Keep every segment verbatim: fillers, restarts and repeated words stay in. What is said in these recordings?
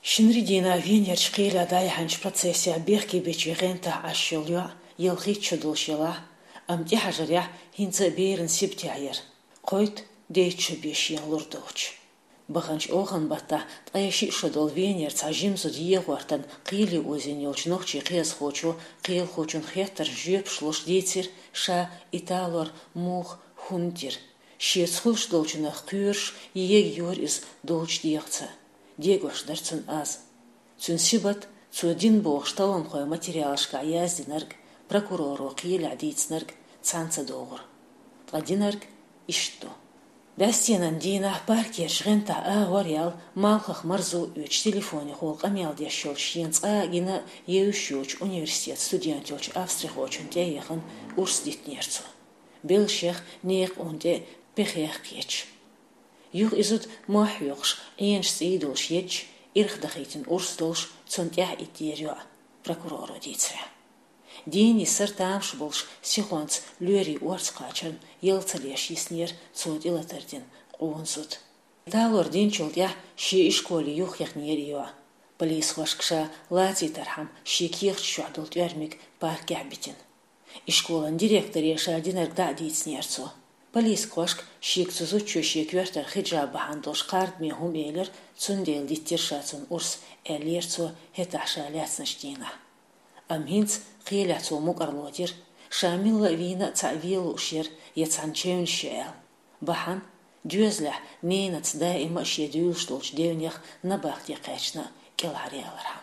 Шинридина венерч қиля дай ханч процессия бехки бечвигента ашшулюа елхи чудулшила амти хажаря хинца бейрен сиптяйер қойт дейчу бешин лурдуч. Баханч охан бата тайши шудол венер цажимсу диегвартан қили озин елчнохчи қиас хочу қил хочун хеттер жеп шлош дейцер ша италор мух хунтир. Шиецхулш долчунах кюрш иег юр из долч диехца. Дегош дарцун аз. Цун сибат цудин бог шталон хой материалшка яздинарг прокурору қил адицнарг цанца доғыр. Тладинарг ишто. Дастенан дина паркер жгента а вариал малхах марзу үч телефоне хол камел дешол шиенц а гина еущуч университет студентёч австрихочун теехан урс дитнерцу. Белшех нех онде пехех кеч. Юг изут махюгш эйнш сейдулш еч ирхдахитин урстулш цунтя итерюа прокурору дицре. Дени сартамш болш сихонц люри уарцкачан елцалеш иснер цуд илатардин қуынсуд. Талор динчултя ши ишколи юх яхнериюа. Полис хвашкша лати тархам ши ких чуадул тюрмик паркябитин. Ишколан директор еша динаргда дицнерцу. Полис хвашк шик цузучу ши квертер хиджаб бахандош кард мехум эйлер цундел диттиршацун урс элерцу хеташа ляцнаштина. Амхинц қиляцу мукарлотир, шамилла вина цавилу шер яцанчевн шел. Бахан дюзля нейнац даима шедюл штолч девнях на бахте качна келариаларам.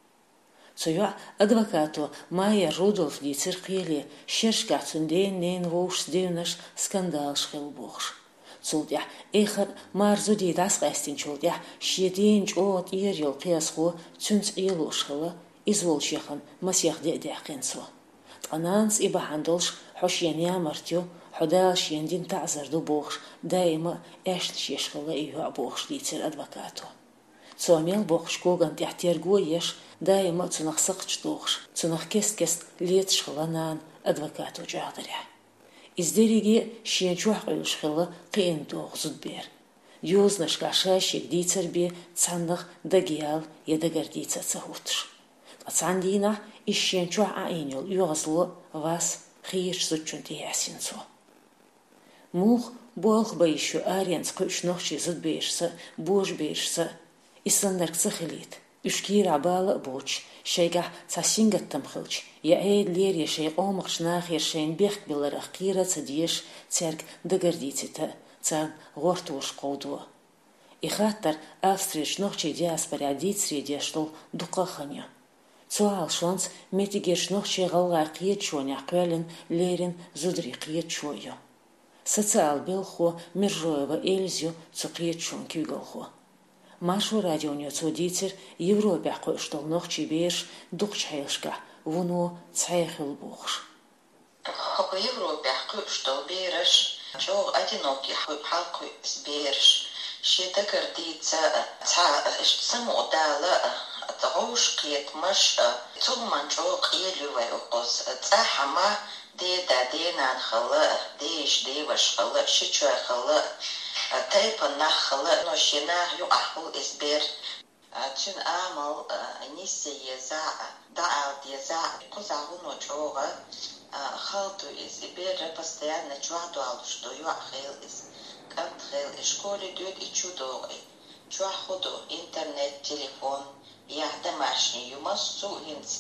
Цуя адвокату Майя Рудольф дицер қили шершка цунден нейн воуш девнаш скандал шхелбухш. Цулдя эхар марзу дидас қастин чулдя шеден чот ирил қиясху цунц илу шхела изволшихан масьях дедяхинсу. Тананс и бахандолш хошьяня мартю худалш яндин тазарду бохш даима эшт шешхала июа бохш дицер адвокату. Цуамел бохш коган тяхтергу еш даима цунах сакчтохш цунах кест-кест лет шхаланан адвокату джадаря. Издериги шиенчуах илшхала қиин тох зудбер. Юзнаш кашашик дицерби цаннах дагиал едагардица цахутш. Ацандина ишшенчуа аиньол югазлу вас хирш зучунти ясинцу. Мух болх байшу ариенц кушнохчи зудбешса, божбешса, исландарк цахилит. Ушкир абала боч, шейга цасингаттам хилч, я эйд лерья шей омах шнахер шейн бехк биларах кира цадиеш церк дагардицита, цан гортуш қоудуа. И хаттар австрич нохчи диаспоря дицри дештол дукаханья. Цуал шонц метигеш нохчи галга қиечуаня квелин лерин зудри қиечуаю. Социал белхо Мержоева Эльзю цуқиечун кюгалхо. Машу радионю цудицер Европе қойштол нохчи беш духчайлшка вуну цайхил бухш. Хоко Европе қойштол береш чог одинокий халку сбереш. Шеда гордица ца саму дала تعوش قيت مش ثم نشوق يلوي وقص تحما دي دادينا خلا ديش دي وش خلا شتوى خلا تايب نخ خلا نوشينا يقحو إسبير تون أعمل نيسي يزاع دعال يزاع قزعو نوشوغ خلطو إسبير بستيان نجوعدو عالشدو يوحيل إس كانت خيل إشكولي دود إيشو دوغي جوحدو إنترنت تليفون يهدا ماشني يمسو هنس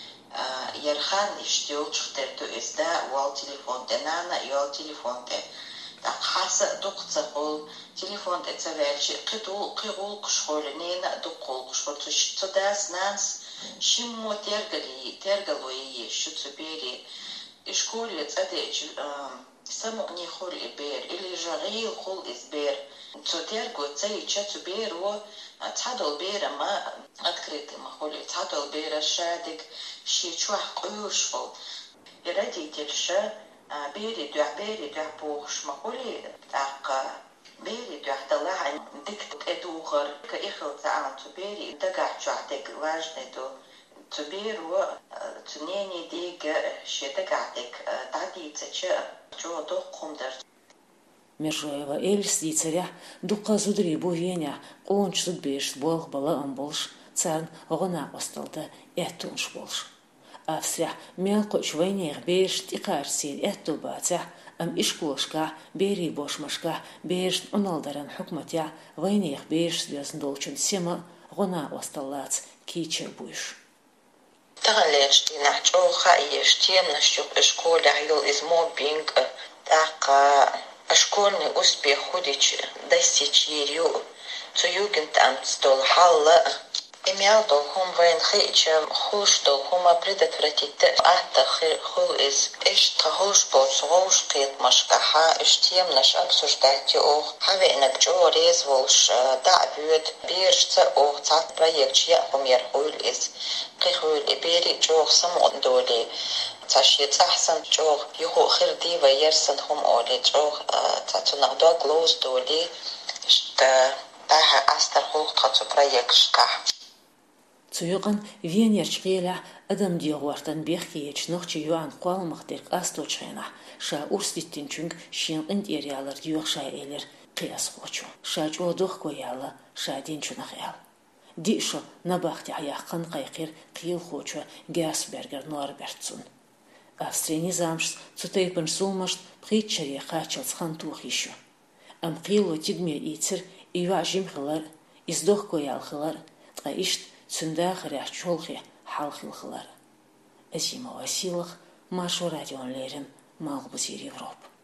يرخان اشتيو تشترتو إزدا وال تليفون تنانا يوال تليفون تي داق حاسا دوق تقول تليفون تي تسوالشي قدول قيقول قشخول نينا دوقول قشخول تشتو داس نانس شمو ترغلي ترغلوي يشو تبيري إشكول يتأديش سمو نيخول إبير إلي جغيل خول إزبير تترغو تسيشا تبيرو تعدل بيرا ما أذكرت ما خولي تعدل بيرا شادك شي شوح قيوشفل يردي تلشا بيري دوح بيري دوح بوخش ما خولي تاق بيري دوح دلعن دكتك ادوغر كإخل تعالى تبيري دقع جوحدك واجنة دو تبيرو تنيني ديك شي دقعدك تعدي تشا جو دو قمدر Мержоева Эльс дицаря дуқа зудри бувеня, қонч зудбеш болх бала амболш, царн огона осталда этунш болш. Австрия мелкоч войнех беш тикарсир эту баця ам ишкулшка бери бошмашка беш оналдаран хукматя войнех беш звездн долчун сема огона осталац кичер буш. Тағалеш динахчоха ештем нащуп школе хил из моббинг так школьный успех худич достичь ее цуюгентамт стол халла имел долхом военхичем хуш долхома предотвратить атта хул из эш тахуш болсоуш кет машкаха эштем наш обсуждать ох хавенак чо резволш дабюд биршца ох цат проект я умер хул из قيخول إبيري جوغ سمع دولي تاشي تحسن جوغ يهو خردي ويرسن هم أولي جوغ تاتونا دوا غلوز دولي شت تاها أستر خوغ تاتو برايك شكاح Цуюган венерчкеля адам диогвартан бехки ечнохчи юан қуалмақтырк асточхена ша урститтинчунг шин интериалар юхша элер қияс хочу ша жодох кояла ша динчунах эл дишо набахти аяққан қайқир қиыл хочу Герсбергер Норбертсун Австрия низамшс цутейпен сулмашт притчари қачалсхан тухишу ам қиылу тигме ицер ива жимхылар издох коялхылар тқаишт Цундах ряхчолхи халхилхлар. Азима Василах, Машу радион Лерин, Малбузир Европ.